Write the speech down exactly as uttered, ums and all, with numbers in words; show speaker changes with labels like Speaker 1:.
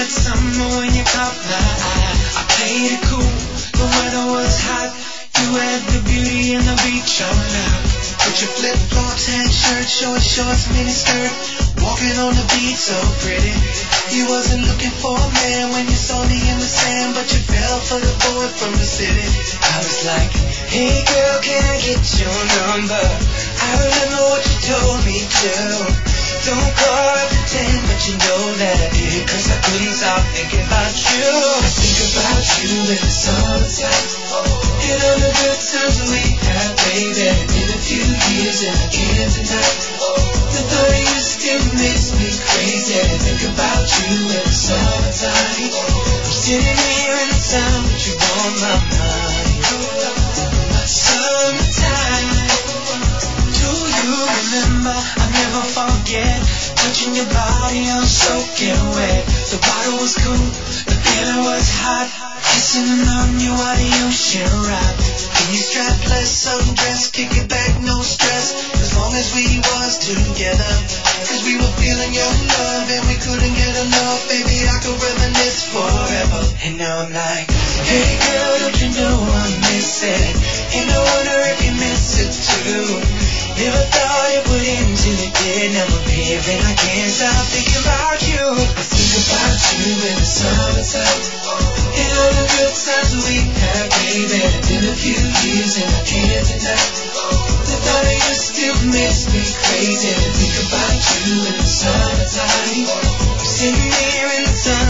Speaker 1: that summer when you caught my eye. I played it cool, the weather was hot. You had the beauty and the beach all out. Put your flip-flops, hat, shirt, short shorts, mini skirt, walking on the beach so pretty. You wasn't looking for a man when you saw me in the sand, but you fell for the boy from the city. I was like, hey girl, can I get your number? I remember what you told me to. Don't call or pretend, but you know that I did, cause I couldn't stop thinking about you. I think about you in the summertime, and all the good times we had, baby. It's been a few years and I can't deny the thought of you still makes me crazy. I think about you in the summertime. I'm sitting here in the sun, but you on my mind. Summertime. Do you remember? I never forget touching your body, I'm soaking wet. The bottle was cool, the feeling was hot. Kissing on you while the ocean rocked. Can you strapless, undress, kick it back, no stress, as long as we was together. Cause we were feeling your love and we couldn't get enough. Baby, I could reminisce forever. And now I'm like, hey girl, don't you know I miss it? And I wonder if you miss it too. Never thought it would end till it did. Now I'm here and I can't stop thinking about you. I think about you in the summertime, and all the good times we had, baby. It's been a few years and I can't deny the thought of you still makes me crazy. To think about you in the summertime. I'm sitting here in the sun,